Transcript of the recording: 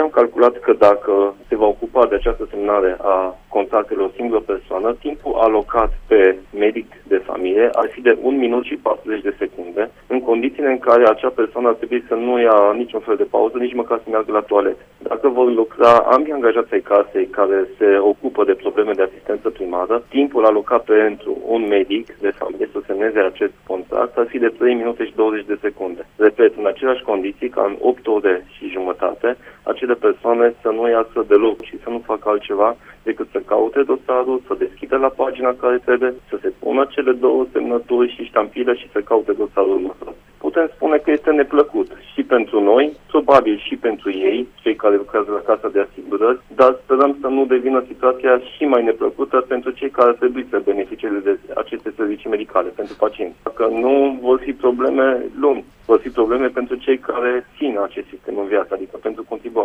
am calculat că dacă se va ocupa de această semnare a contactelor o singură persoană, timpul alocat pe medic de familie ar fi de 1 minut și 40 de secunde, în condițiile în care acea persoană ar trebui să nu ia niciun fel de pauză, nici măcar să meargă la toaletă. Dacă vor lucra ambii angajați ai casei care se ocupă de probleme de asistență primară, timpul alocat pentru un medic de familie să semneze acest contract ar fi de 3 minute și 20 de secunde. Repet, în aceleași condiții, ca în 8 ore și jumătate, acele persoane să nu iasă deloc și să nu facă altceva decât să caute dosarul, să deschidă la pagina care trebuie, să se pună cele 2 semnături și ștampile și să caute dosarul următor. Putem spune că este neplăcut și pentru noi, probabil și pentru ei, cei care lucrează la Casa de Asigurări, dar sperăm să nu devină situația și mai neplăcută pentru cei care trebuie să beneficieze de aceste servicii medicale pentru pacienți. Dacă nu, vor fi probleme lungi, vor fi probleme pentru cei care țin acest sistem în viață, adică pentru contribuabili.